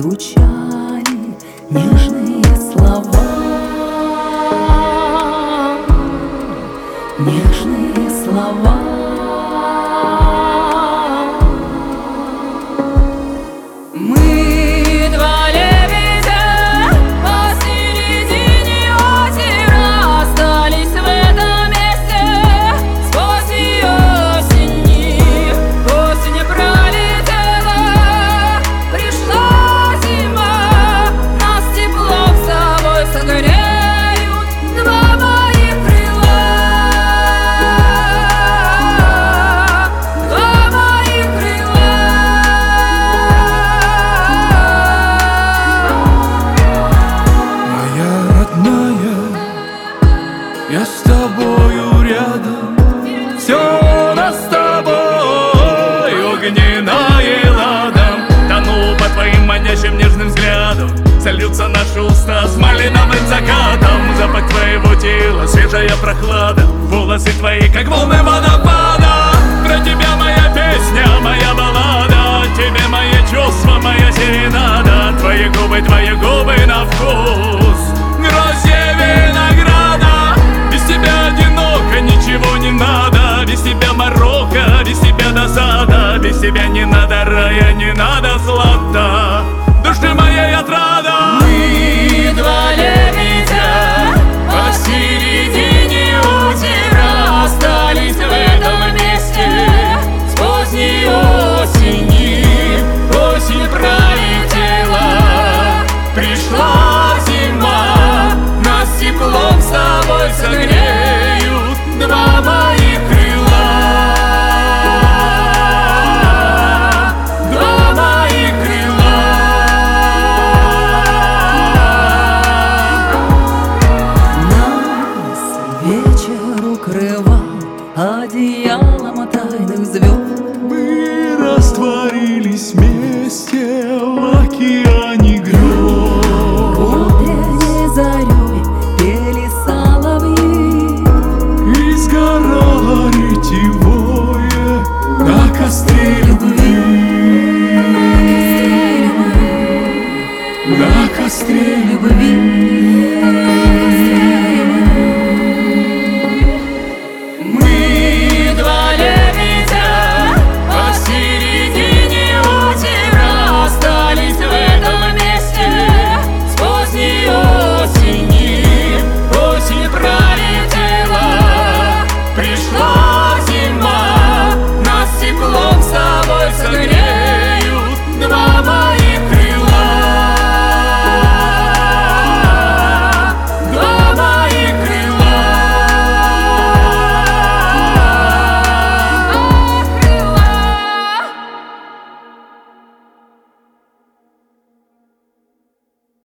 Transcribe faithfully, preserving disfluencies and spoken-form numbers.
звучали нежные слова, нежные слова. Мы два лебедя посередине озера остались в этом месте. Сквозь осени, осень пролетела, пришла зима, нас теплом с собой согреют два моих крыла, два моих крыла. Моя родная, я с тобою рядом, все у нас с тобой огненное ладом. Тону по твоим манящим нежным взглядам, сольются наши уста с малиновым закатом. Запах твоего тела, свежая прохлада, волосы твои, как волны водопада. Про тебя моя песня, моя баллада, тебе мои чувства, моя серенада. Твои губы, твои губы на вкус гроздья винограда. Без тебя одиноко, ничего не надо. Без тебя Марокко, без тебя досада. Без тебя не надо рая, не надо злата, души моей отрада. Мы два лебедя посередине озера остались в этом месте. С поздней осени осень пролетела, пришла зима, нас теплом с собой согреют два моих крыла, два моих крыла. Нас вечер укрывал одеялом тайных звезд. Мы растворились вместе в океане грез. Утренней зарей пели соловьи, И сгорало ретевое на костре любви, на костре любви. Мы два лебедя посередине озера остались в этом месте. С поздней осени осень пролетела, пришла зима, нас теплом с собой согреют два моих